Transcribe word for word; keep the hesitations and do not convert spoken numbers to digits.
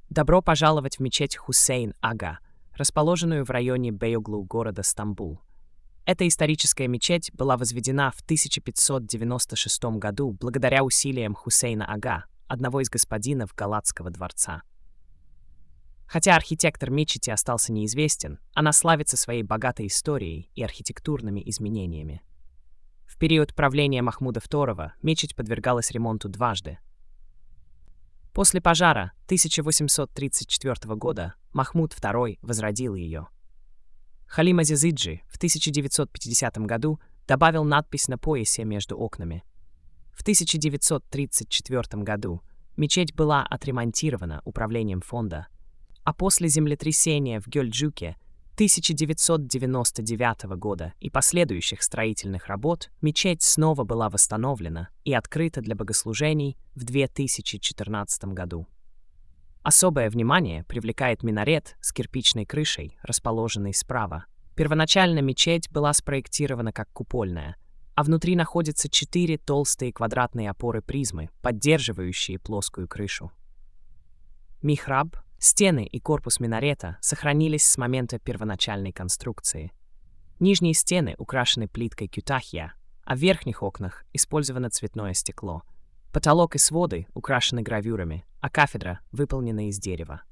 Добро пожаловать в мечеть Хусейн-Ага, расположенную в районе Бейоглу города Стамбул. Эта историческая мечеть была возведена в тысяча пятьсот девяносто шестом году благодаря усилиям Хусейна-Ага, одного из господинов Галатского дворца. Хотя архитектор мечети остался неизвестен, она славится своей богатой историей и архитектурными изменениями. В период правления Махмуда второго мечеть подвергалась ремонту дважды. После пожара тысяча восемьсот тридцать четвёртого года Махмуд второй возродил ее. Халим Азизиджи в тысяча девятьсот пятидесятом году добавил надпись на поясе между окнами. В тысяча девятьсот тридцать четвёртом году мечеть была отремонтирована управлением фонда, а после землетрясения в Гёльджуке тысяча девятьсот девяносто девятого года и последующих строительных работ мечеть снова была восстановлена и открыта для богослужений в две тысячи четырнадцатом году. Особое внимание привлекает минарет с кирпичной крышей, расположенный справа. Первоначально мечеть была спроектирована как купольная, а внутри находятся четыре толстые квадратные опоры призмы, поддерживающие плоскую крышу. Михраб, стены и корпус минарета сохранились с момента первоначальной конструкции. Нижние стены украшены плиткой кютахья, а в верхних окнах использовано цветное стекло. Потолок и своды украшены гравюрами, а кафедра выполнена из дерева.